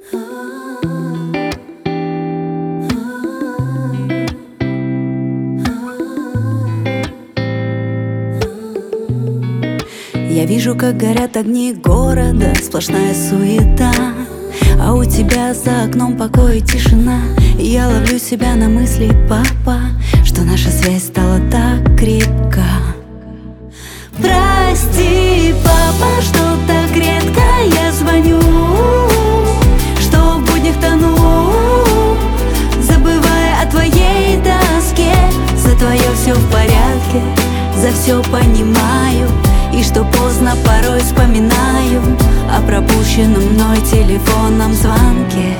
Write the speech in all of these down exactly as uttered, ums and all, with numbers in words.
Я вижу, как горят огни города, сплошная суета, а у тебя за окном покой и тишина. И я ловлю себя на мысли, папа, что наша связь стала так крепка. Прости, папа, что так редко я звоню, что в буднях тону, забывая о твоей тоске. За твое все в порядке, за все понимаю, и что поздно порой вспоминаю о пропущенном мной телефонном звонке.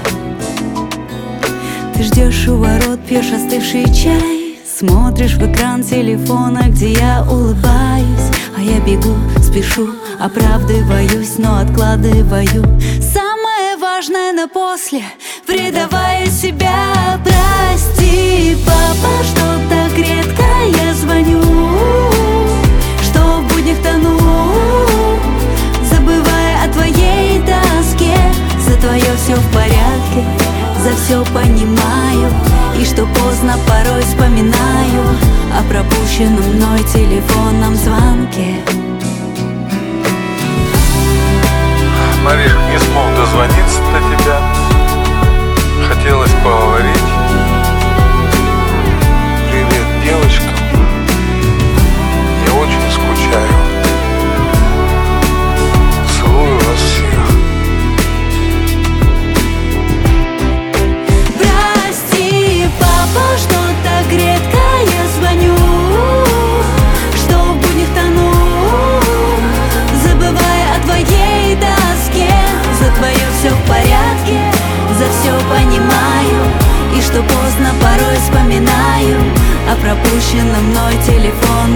Ты ждешь у ворот, пьешь остывший чай, смотришь в экран телефона, где я улыбаюсь, а я бегу, спешу, оправдываюсь, но откладываю самое важное на после, предавая себя. Прости, папа, что так редко я звоню, что в буднях тону, забывая о твоей тоске. За твое все в порядке, за все понимаю, и что поздно порой вспоминаю о пропущенном мной телефонном звонке. Маришка, не смог дозвониться до тебя, хотелось поговорить. Привет девочкам, я очень скучаю. Целую вас всех. Прости, папа, что так редко я звоню, что в буднях тону, забывая о твоей тоске. За твое все в порядке, за все понимаю, и что поздно порой вспоминаю о пропущенном мной телефоне.